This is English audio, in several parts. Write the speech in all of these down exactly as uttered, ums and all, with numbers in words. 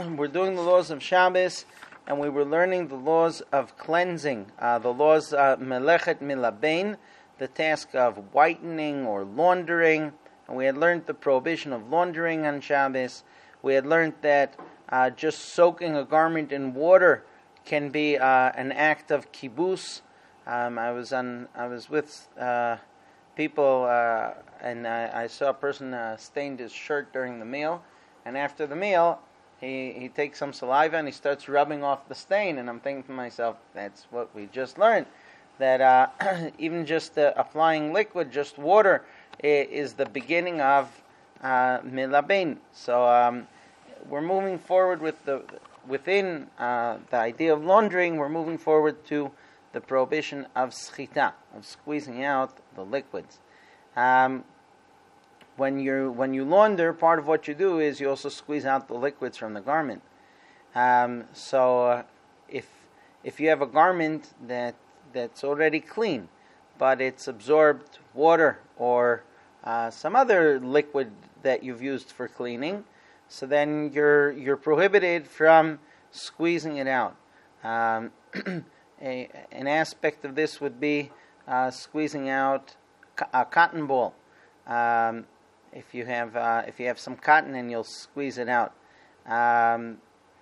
we're doing the laws of Shabbos, and we were learning the laws of cleansing, uh, the laws uh, melechet milabein, the task of whitening or laundering. And we had learned the prohibition of laundering on Shabbos. We had learned that uh, just soaking a garment in water can be uh, an act of kibbutz. Um, I was on. I was with uh, people, uh, and I, I saw a person uh, stained his shirt during the meal. And after the meal, he, he takes some saliva and he starts rubbing off the stain. And I'm thinking to myself, that's what we just learned. That uh, even just a, a flying liquid, just water, is the beginning of uh, milabein. So um, we're moving forward with the within uh, the idea of laundering. We're moving forward to the prohibition of schita, of squeezing out the liquids. Um, when you when you launder, part of what you do is you also squeeze out the liquids from the garment. Um, so uh, if if you have a garment that that's already clean, but it's absorbed water or uh, some other liquid that you've used for cleaning, so then you're you're prohibited from squeezing it out. Um, a, an aspect of this would be uh, squeezing out co- a cotton ball. Um, if you have uh, if you have some cotton and you'll squeeze it out. Um,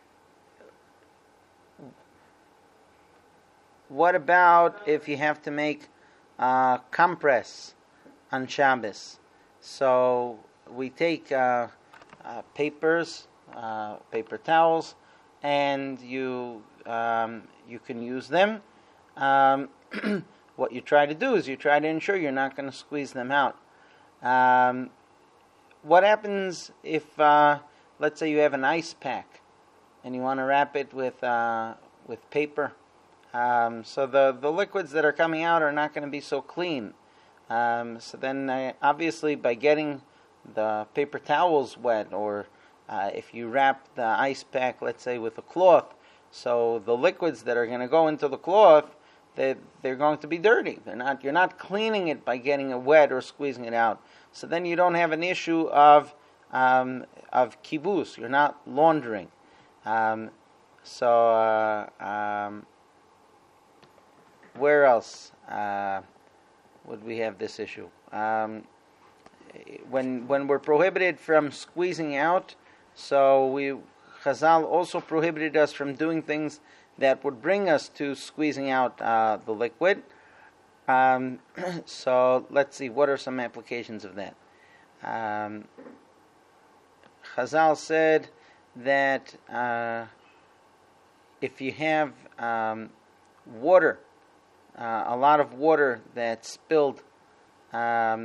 what about if you have to make uh, compress on Shabbos? So we take uh, uh, papers, uh, paper towels, and you um, you can use them. Um, what you try to do is you try to ensure you're not going to squeeze them out. Um, what happens if, uh, let's say, you have an ice pack and you want to wrap it with uh, with paper? Um, so the the liquids that are coming out are not going to be so clean. Um, so then, uh, obviously, by getting the paper towels wet, or uh, if you wrap the ice pack, let's say, with a cloth, so the liquids that are going to go into the cloth, they they're going to be dirty. They're not. You're not cleaning it by getting it wet or squeezing it out. So then you don't have an issue of um, of kibbutz. You're not laundering. Um, so uh, um, where else uh, would we have this issue? Um, when when we're prohibited from squeezing out, so we Chazal also prohibited us from doing things that would bring us to squeezing out uh, the liquid. Um, so let's see, what are some applications of that? Um, Chazal said that uh, if you have um, water, uh, a lot of water that's spilled, um,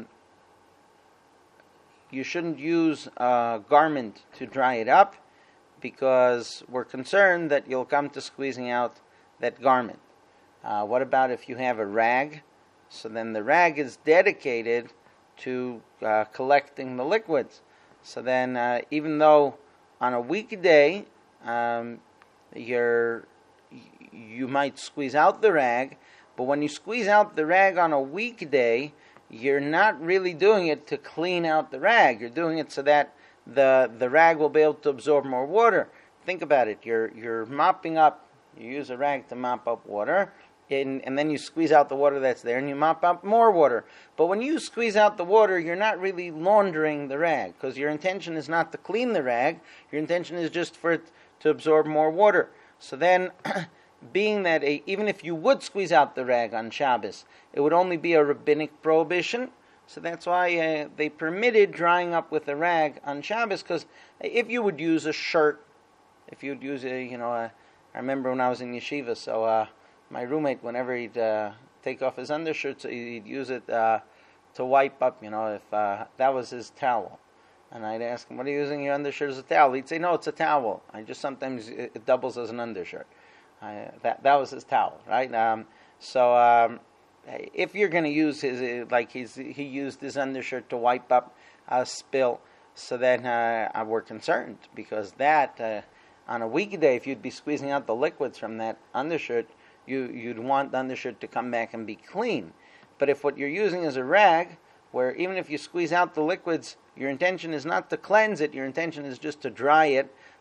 you shouldn't use a garment to dry it up, because we're concerned that you'll come to squeezing out that garment. Uh, what about if you have a rag? So then the rag is dedicated to uh, collecting the liquids. So then, uh, even though on a weekday um, you're you might squeeze out the rag, but when you squeeze out the rag on a weekday, you're not really doing it to clean out the rag. You're doing it so that the the rag will be able to absorb more water. Think about it. You're you're mopping up. You use a rag to mop up water, and, and then you squeeze out the water that's there, and you mop up more water. But when you squeeze out the water, you're not really laundering the rag, because your intention is not to clean the rag. Your intention is just for it to absorb more water. So then, being that a, even if you would squeeze out the rag on Shabbos, it would only be a rabbinic prohibition. So that's why uh, they permitted drying up with a rag on Shabbos, because if you would use a shirt, if you would use a, you know, a, I remember when I was in yeshiva, so uh, my roommate, whenever he'd uh, take off his undershirt, so he'd use it uh, to wipe up, you know, if uh, that was his towel. And I'd ask him, what are you using your undershirt as a towel? He'd say, no, it's a towel. I just sometimes, it, it doubles as an undershirt. I, that that was his towel, right? Um, so um, if you're going to use his, like he's, he used his undershirt to wipe up a spill, so then uh, we're concerned, because that, uh, on a weekday, if you'd be squeezing out the liquids from that undershirt, you, you'd want the undershirt to come back and be clean. But if what you're using is a rag, where even if you squeeze out the liquids, your intention is not to cleanse it, your intention is just to dry it,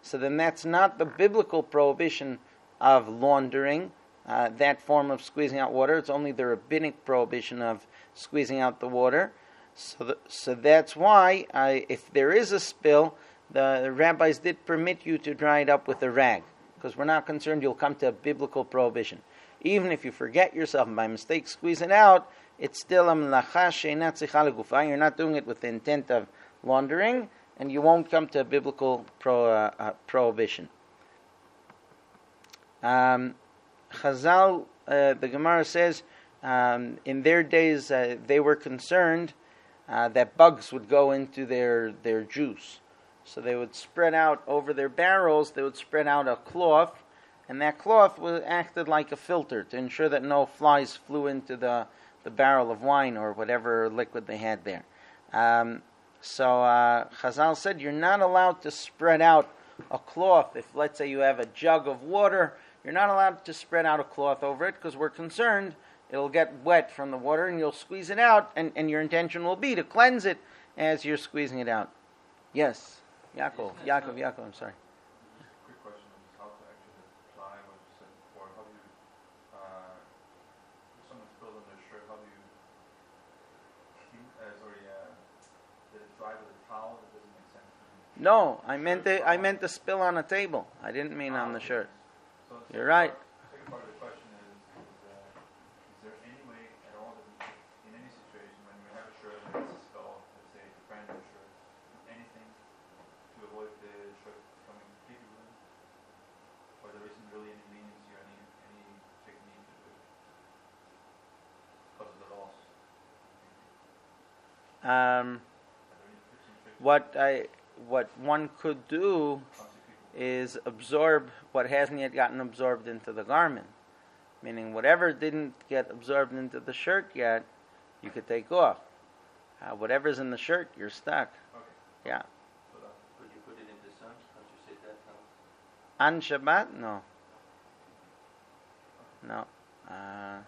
So then that's not the biblical prohibition of laundering, uh, that form of squeezing out water. It's only the rabbinic prohibition of squeezing out the water. So, the, so that's why, uh, if there is a spill, the rabbis did permit you to dry it up with a rag, because we're not concerned you'll come to a biblical prohibition. Even if you forget yourself and by mistake squeeze it out, it's still a melacha she'ena tzicha legufa. You're not doing it with the intent of laundering, and you won't come to a biblical pro, uh, uh, prohibition. Um, Chazal, uh, the Gemara says, um, in their days uh, they were concerned uh, that bugs would go into their, their juice. So they would spread out over their barrels, they would spread out a cloth, and that cloth was, acted like a filter to ensure that no flies flew into the, the barrel of wine or whatever liquid they had there. Um, so uh, Chazal said you're not allowed to spread out a cloth. If, let's say, you have a jug of water, you're not allowed to spread out a cloth over it, because we're concerned it'll get wet from the water and you'll squeeze it out, and, and your intention will be to cleanse it as you're squeezing it out. Yes, Yaakov, Yaakov, Yaakov, I'm sorry. Quick question on how to actually apply what you said before. How do you, uh, if someone spills on their shirt, how do you keep, uh, sorry, uh, did it dry with a towel? That doesn't make sense to me. No, I meant the, I meant the spill on a table. I didn't mean on the shirt. So the You're right. Part, second part of the question is, is, uh, is there any way at all that we, in any situation when we have a shirt and it's a spill, let's say it's a brand new shirt, anything to avoid the shirt becoming completely ruined? Or there isn't really any leniency or any, any technique to do it because of the loss? Um, what I, what one could do is absorb what hasn't yet gotten absorbed into the garment. Meaning whatever didn't get absorbed into the shirt yet, you could take off. Uh, whatever's in the shirt, you're stuck. Okay. Yeah. So that, Could you put it in the sun? Can't you say that now? On Shabbat? No. No. Uh,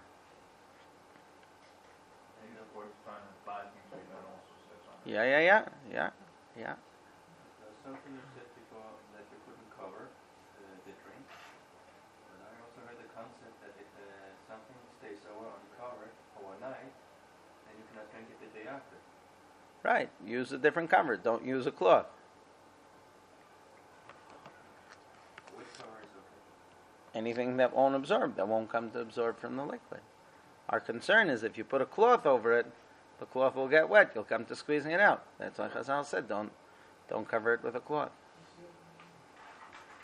and of course, trying to apply things we don't also say something. yeah, yeah, yeah, yeah, yeah. Uh, something you said before that you couldn't cover uh, the drink. But I also heard the concept that if uh, something stays over uncovered overnight, then you cannot drink it the day after. Right. Use a different cover. Don't use a cloth. Which cover is okay? Anything that won't absorb, that won't come to absorb from the liquid. Our concern is if you put a cloth over it, the cloth will get wet. You'll come to squeezing it out. That's why Chazal said, don't, don't cover it with a cloth.